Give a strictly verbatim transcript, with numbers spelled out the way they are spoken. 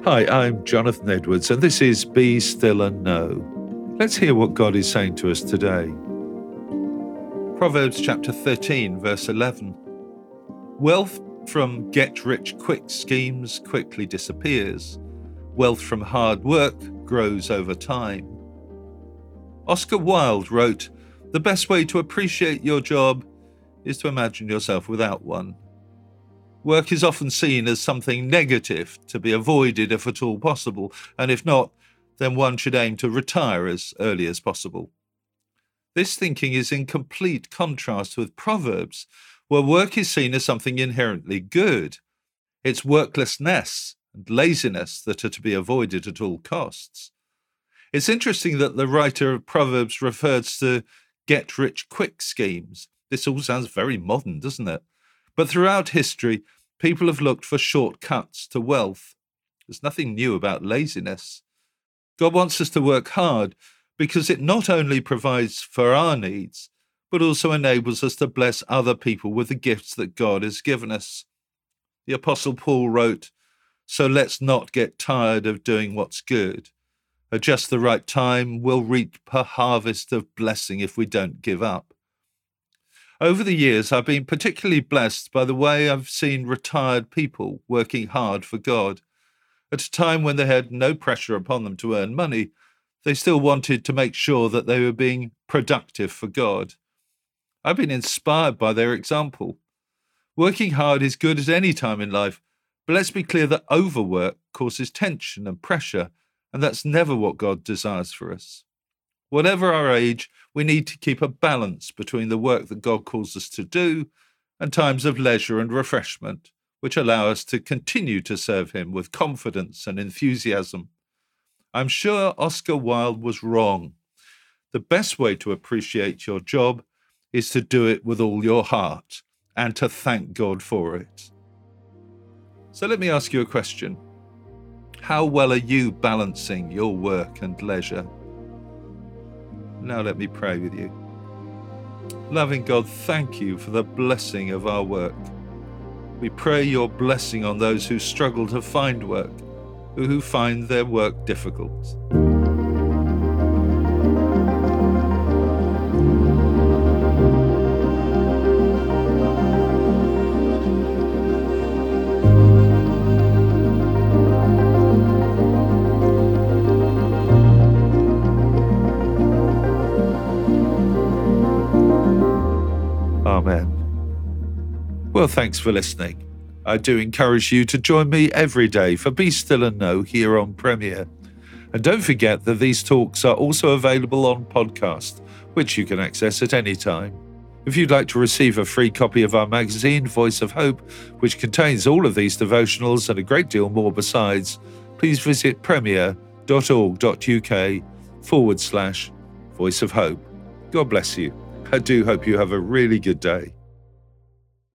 Hi, I'm Jonathan Edwards, and this is Be Still and Know. Let's hear what God is saying to us today. Proverbs chapter thirteen, verse eleven. Wealth from get-rich-quick schemes quickly disappears. Wealth from hard work grows over time. Oscar Wilde wrote, "The best way to appreciate your job is to imagine yourself without one." Work is often seen as something negative, to be avoided if at all possible, and if not, then one should aim to retire as early as possible. This thinking is in complete contrast with Proverbs, where work is seen as something inherently good. It's worklessness and laziness that are to be avoided at all costs. It's interesting that the writer of Proverbs refers to get-rich-quick schemes. This all sounds very modern, doesn't it? But throughout history, people have looked for shortcuts to wealth. There's nothing new about laziness. God wants us to work hard because it not only provides for our needs, but also enables us to bless other people with the gifts that God has given us. The Apostle Paul wrote, "So let's not get tired of doing what's good. At just the right time, we'll reap a harvest of blessing if we don't give up." Over the years, I've been particularly blessed by the way I've seen retired people working hard for God. At a time when they had no pressure upon them to earn money, they still wanted to make sure that they were being productive for God. I've been inspired by their example. Working hard is good at any time in life, but let's be clear that overwork causes tension and pressure, and that's never what God desires for us. Whatever our age, we need to keep a balance between the work that God calls us to do and times of leisure and refreshment, which allow us to continue to serve Him with confidence and enthusiasm. I'm sure Oscar Wilde was wrong. The best way to appreciate your job is to do it with all your heart and to thank God for it. So let me ask you a question. How well are you balancing your work and leisure? Now let me pray with you. Loving God, thank you for the blessing of our work. We pray your blessing on those who struggle to find work, who find their work difficult. Amen. Well, thanks for listening. I do encourage you to join me every day for Be Still and Know here on Premier. And don't forget that these talks are also available on podcast, which you can access at any time. If you'd like to receive a free copy of our magazine, Voice of Hope, which contains all of these devotionals and a great deal more besides, please visit premier.org.uk forward slash Voice of Hope. God bless you. I do hope you have a really good day.